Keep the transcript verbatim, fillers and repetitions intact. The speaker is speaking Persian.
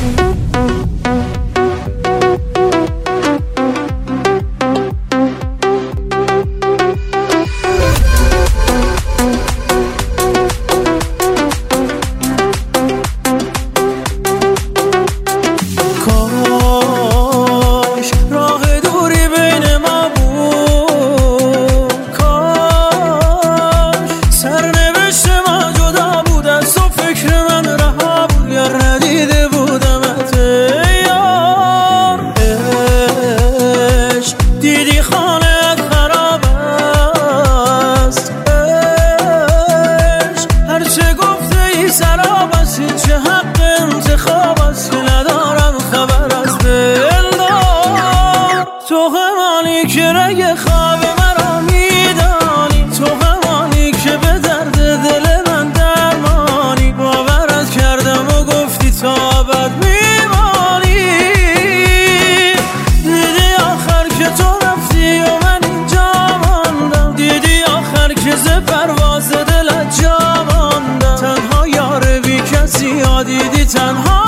چه حق انتخاب است که ندارم خبر از دلدار. تو همانی که رگ خواب مرا میدانی، تو همانی که به درد دل من درمانی. باورت کردم و گفتی تا ابد میمانی. دیدی آخر که تو رفتی و من اینجا ماندم. دیدی آخر که ز پرواز دلت جا ماندم. تنها یار بی کسی ها دیدی تنها